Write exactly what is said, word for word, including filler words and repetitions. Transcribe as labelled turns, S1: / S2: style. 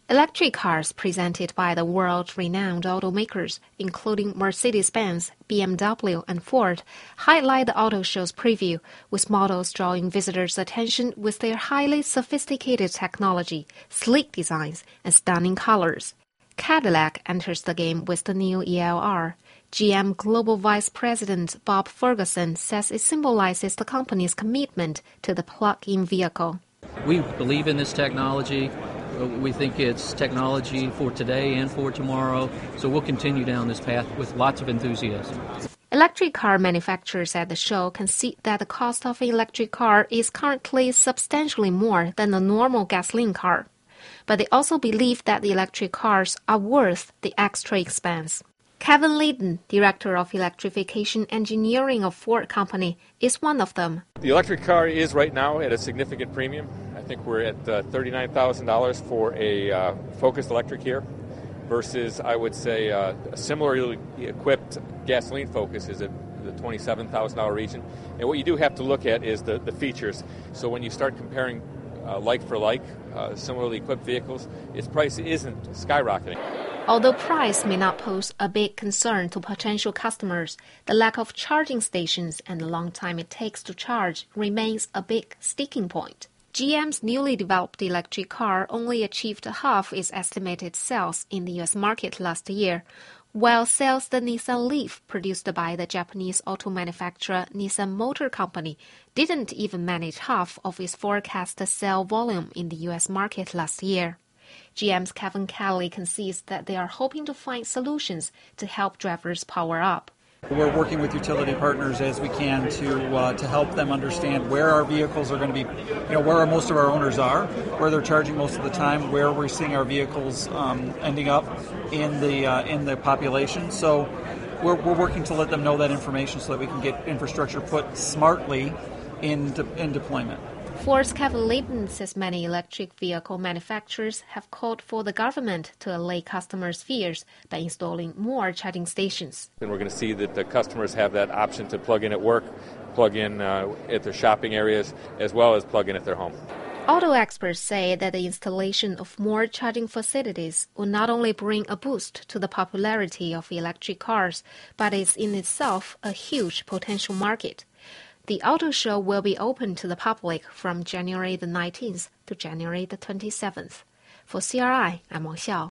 S1: Electric cars presented by the world-renowned automakers, including Mercedes-Benz, B M W, and Ford, highlight the auto show's preview, with models drawing visitors' attention with their highly sophisticated technology, sleek designs, and stunning colors. Cadillac enters the game with the new E L R. G M Global Vice President Bob Ferguson says it symbolizes the company's commitment to the plug-in vehicle.
S2: We believe in this technology. We think it's technology for today and for tomorrow, so we'll continue down this path with lots of enthusiasm.
S1: Electric car manufacturers at the show concede that the cost of an electric car is currently substantially more than a normal gasoline car. But they also believe that the electric cars are worth the extra expense. Kevin Layton, Director of Electrification Engineering of Ford Company, is one of them.
S3: The electric car is right now at a significant premium. I think we're at uh, thirty-nine thousand dollars for a uh, Focus electric here versus, I would say, uh, a similarly equipped gasoline Focus is at the twenty-seven thousand dollars region. And what you do have to look at is the, the features. So when you start comparing uh, like for like, uh, similarly equipped vehicles, its price isn't skyrocketing.
S1: Although price may not pose a big concern to potential customers, the lack of charging stations and the long time it takes to charge remains a big sticking point. G M's newly developed electric car only achieved half its estimated sales in the U S market last year, while sales the Nissan Leaf produced by the Japanese auto manufacturer Nissan Motor Company didn't even manage half of its forecast sale volume in the U S market last year. G M's Kevin Kelly concedes that they are hoping to find solutions to help drivers power up.
S4: We're working with utility partners as we can to uh, to help them understand where our vehicles are going to be, you know, where our, most of our owners are, where they're charging most of the time, where we're seeing our vehicles um, ending up in the uh, in the population. So we're we're working to let them know that information so that we can get infrastructure put smartly in de- in deployment.
S1: Ford's Kevin Layton says many electric vehicle manufacturers have called for the government to allay customers' fears by installing more charging stations.
S3: And we're going to see that the customers have that option to plug in at work, plug in uh, at their shopping areas, as well as plug in at their home.
S1: Auto experts say that the installation of more charging facilities will not only bring a boost to the popularity of electric cars, but is in itself a huge potential market. The auto show will be open to the public from January the nineteenth to January the twenty-seventh. For C R I, I'm Wang Xiao.